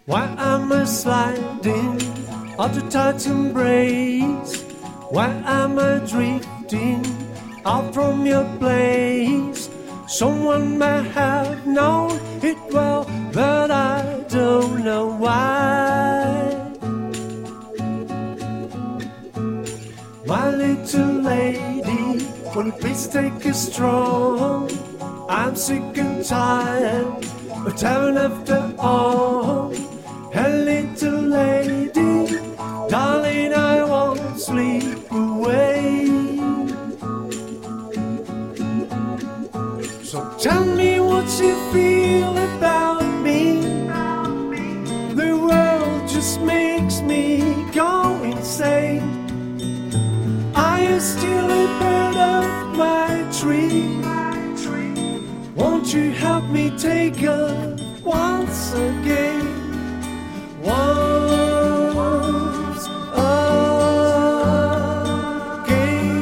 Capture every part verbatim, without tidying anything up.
Why am I sliding out the tight embrace? Why am I drifting out from your place? Someone may have known it well, but I don't know why. My little lady, when mistake is strong, I'm sick and tired of telling after all. Hey little lady, darling, I won't sleep away. So tell me what you feel about me. The world just makes me go insane. Are you still a bird of my tree? Won't you help me take her once again? Once again.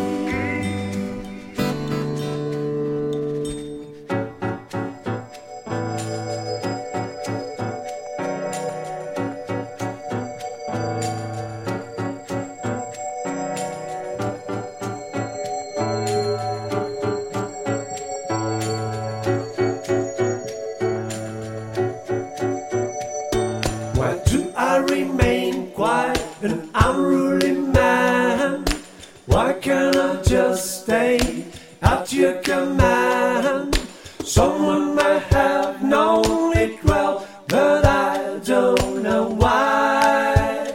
Why do I remain quiet and unruly man? Why can't I just stay at your command? Someone may have known it well, but I don't know why.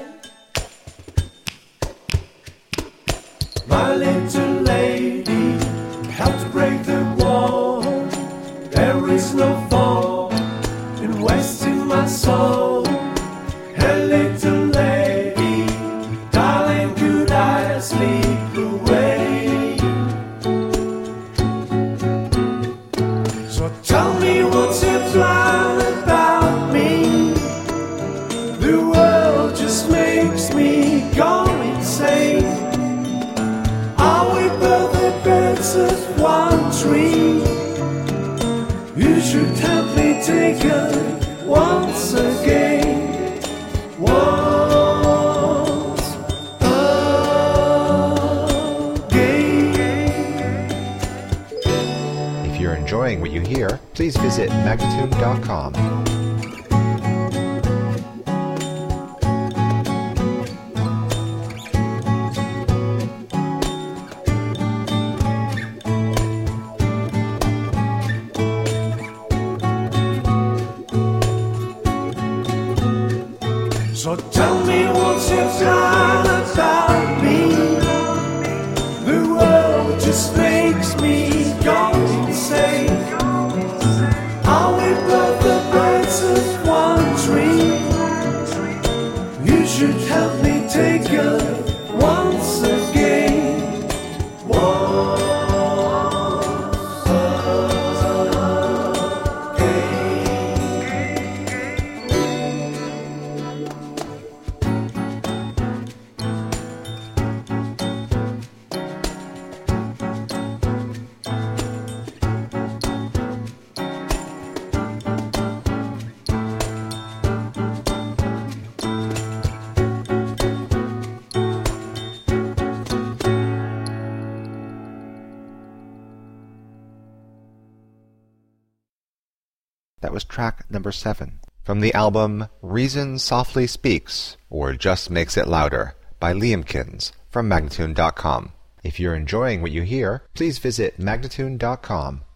My little lady, help to break the wall. There is no fall in wasting my soul. Hey little lady, darling, could I sleep away? So tell me what's your plan about me? The world just makes me go insane. Are we both the birds of one tree? You should help me take her once again. Once again. If you're enjoying what you hear, please visit magnatune dot com. So tell me what's your plan about me? The world just makes me go insane. Are we both the birds of one tree? You should help me take her once again. Once That was track number seven from the album Reason Softly Speaks, or Just Makes It Louder, by Liamkins from magnatune dot com. If you're enjoying what you hear, please visit magnatune dot com.